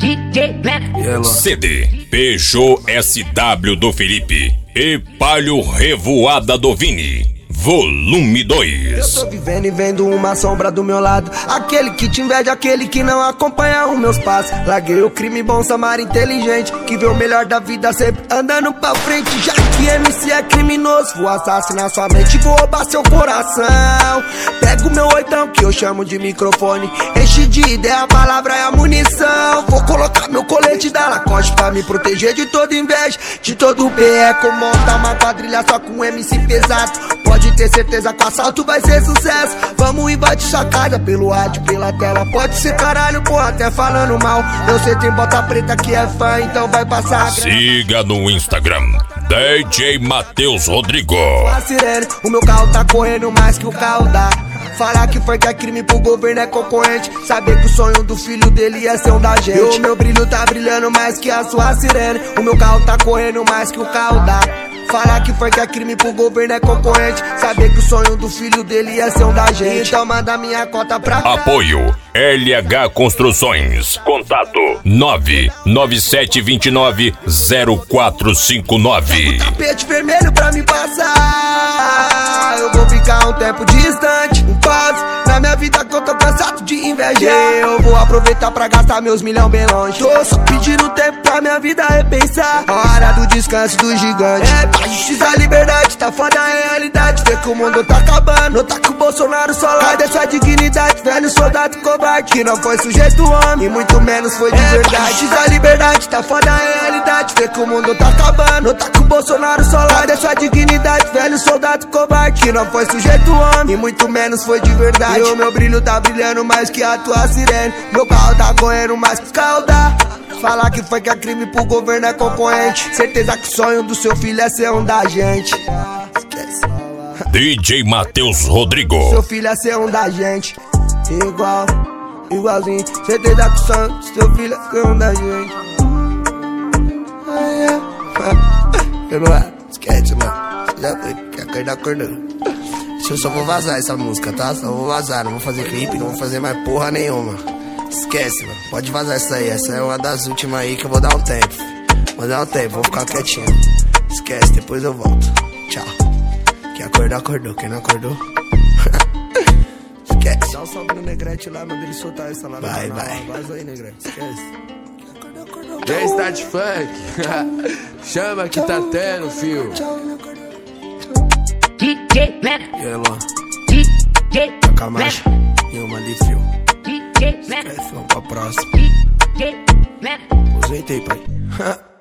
CD Peugeot SW do Felipe e Palio Revoada do Vini, volume 2. Eu tô vivendo e vendo uma sombra do meu lado, aquele que te inveja, aquele que não acompanha os meus passos. Larguei o crime, bom samara inteligente, que vê o melhor da vida sempre andando pra frente. Já que MC é criminoso, vou assassinar sua mente, vou roubar seu coração. Pego meu oitão, que eu chamo de microfone, enche de ideia, a palavra é a munição. Vou colocar meu colete da Lacoste pra me proteger de toda inveja, de todo perreco. Montar uma quadrilha só com MC pesado, pode ter certeza que o assalto vai ser sucesso. Vamos invadir sua casa pelo rádio, pela tela. Pode ser caralho, porra, até falando mal. Eu sei tem bota preta que é fã, então vai passar. Siga no Instagram DJ Matheus Rodrigo. A sirene, o meu carro tá correndo mais que o carro dá. Falar que foi que é crime pro governo é concorrente, saber que o sonho do filho dele é ser um da gente. E o meu brilho tá brilhando mais que a sua sirene, o meu carro tá correndo mais que o carro dá. Falar que foi que é crime pro governo é concorrente, saber que o sonho do filho dele é ser um da gente. Então manda minha cota pra cá. Apoio LH Construções. Contato 997290459. Tapete vermelho pra me passar, eu vou ficar um tempo distante, um pause na minha vida que eu tô cansado de invejar. Eu vou aproveitar pra gastar meus milhão bem longe. Tô só pedindo tempo pra minha vida repensar. A hora do descanso do gigante. A justiça, a liberdade, tá foda a realidade. Vê que o mundo tá acabando, não tá com o Bolsonaro só lá. Cadê sua dignidade, velho soldado covarde, que não foi sujeito homem, e muito menos foi de verdade. A justiça, a liberdade, tá foda a realidade. Vê que o mundo tá acabando, não tá com o Bolsonaro só lá. Cadê sua dignidade, velho soldado covarde, que não foi sujeito homem, e muito menos foi de verdade. E o meu brilho tá brilhando mais que a tua sirene, meu carro tá correndo mais que os carros dá. Falar que foi que é crime pro governo é concorrente, certeza que o sonho do seu filho é ser um da gente. Esquece. DJ Matheus Rodrigo. Seu filho é ser um da gente, igualzinho, certeza que o sonho do seu filho é ser um da gente. Esquece, mano, você já foi, quer acordar, acordou. Eu só vou vazar essa música, tá? Só vou vazar, não vou fazer clipe, não vou fazer mais porra nenhuma. Esquece, mano, pode vazar essa aí. Essa é uma das últimas aí que eu vou dar um tempo. Vou dar um tempo, vou ficar quietinho. Esquece, depois eu volto. Tchau. Quem acordou, acordou. Quem não acordou, esquece. Dá um salve no Negrete lá, manda ele soltar essa lá. Vai. Vaza aí, Negrete, esquece. Quem acordou, Vem, Start Funk. Chama que tá tendo, fio. DJ Mena. E aí, Luan? A Camacha e uma de fio. Esquece, vamos pra próxima. Aposentei, pai.